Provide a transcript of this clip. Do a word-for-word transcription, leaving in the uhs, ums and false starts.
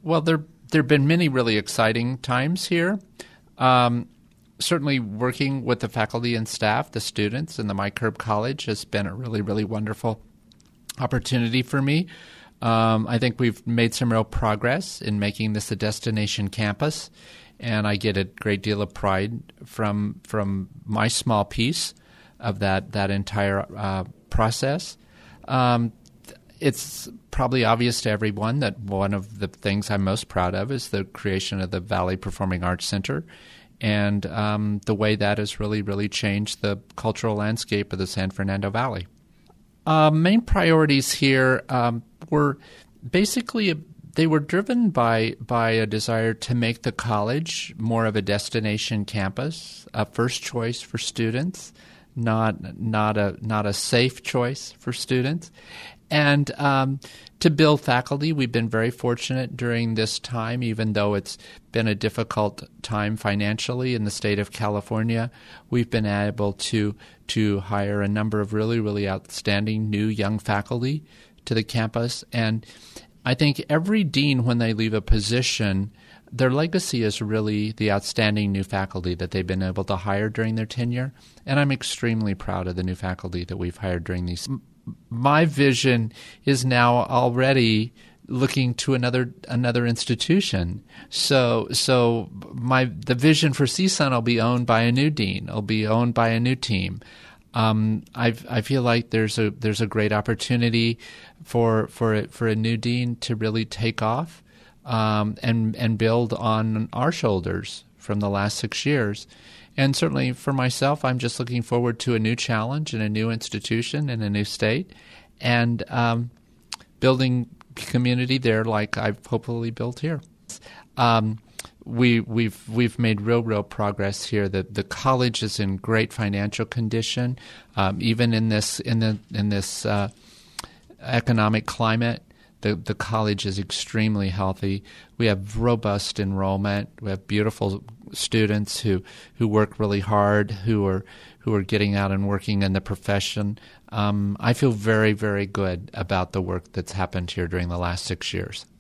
Well, there there have been many really exciting times here. Um, certainly working with the faculty and staff, the students, and the MyCurb College has been a really, really wonderful opportunity for me. Um, I think we've made some real progress in making this a destination campus, and I get a great deal of pride from from my small piece of that, that entire uh, process. Um, it's probably obvious to everyone that one of the things I'm most proud of is the creation of the Valley Performing Arts Center, and um, the way that has really, really changed the cultural landscape of the San Fernando Valley. Uh, main priorities here um, were basically they were driven by by a desire to make the college more of a destination campus, a first choice for students, not not a not a safe choice for students, and um, to build faculty. We've been very fortunate during this time, even though it's been a difficult time financially in the state of California. We've been able to to hire a number of really, really outstanding new young faculty to the campus. And I think every dean, when they leave a position, their legacy is really the outstanding new faculty that they've been able to hire during their tenure. And I'm extremely proud of the new faculty that we've hired during these. My vision is now already looking to another another institution. So so my the vision for C S U N will be owned by a new dean. It'll be owned by a new team. Um, I I feel like there's a there's a great opportunity for for a, for a new dean to really take off um, and and build on our shoulders from the last six years. And certainly for myself, I'm just looking forward to a new challenge in a new institution in a new state, and um, building community there like I've hopefully built here. Um, we, we've we've made real, real progress here. The the college is in great financial condition, um, even in this in the in this uh, economic climate. The the college is extremely healthy. We have robust enrollment. We have beautiful students who, who work really hard, who are who are getting out and working in the profession. Um, I feel very, very good about the work that's happened here during the last six years.